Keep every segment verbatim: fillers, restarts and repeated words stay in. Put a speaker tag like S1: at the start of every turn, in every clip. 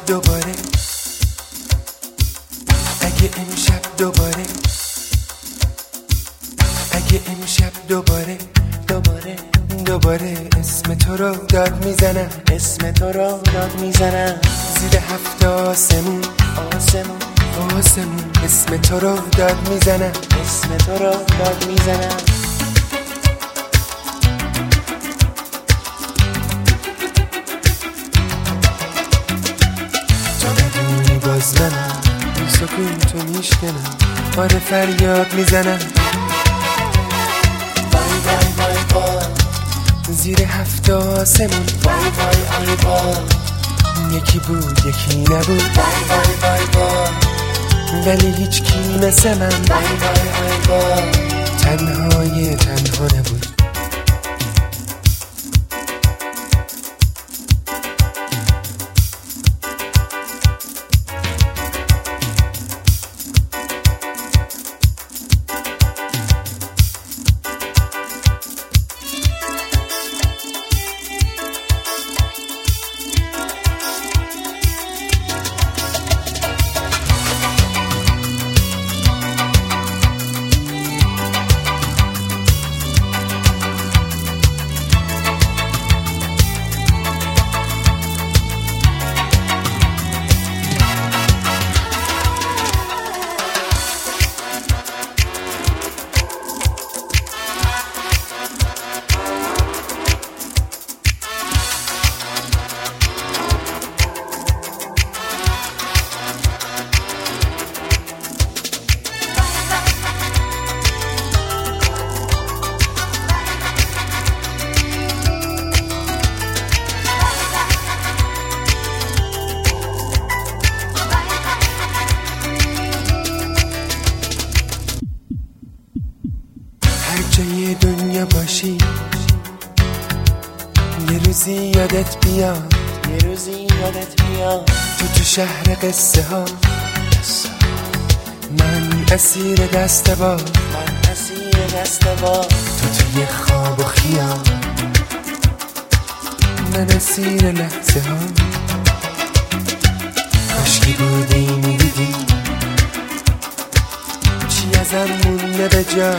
S1: دوباره، اگه امشب دوباره، اگه امشب دوباره دوباره دوباره اسم تو رو داد میزنم، اسم تو رو داد میزنم زیر هفت آسمون، آسمون آسمون اسم تو رو داد میزنم، اسم تو رو داد میزنم. تو بدونی باز منم این سکون تو میشکنم، آره فریاد میزنم وای وای وای وای زیر هفت آسمون، وای وای وای وای یکی بود یکی نبود، وای وای وای وای ولی هیچ کی مثل من، وای وای وای وای تنهای تنها نبود. جای دنیا باشی یه روزی یادت بیاد، یه روزی یادت بیاد تو تو شهر قصه ها من اسیر دست با، من اسیر دست با تو توی خواب و خیال، من اسیر لحظه ها کاشکی بودی میدیدی چی ازم مونده به جا.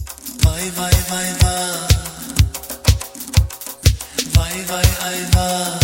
S2: Vai vai vai vai vai vai vai vai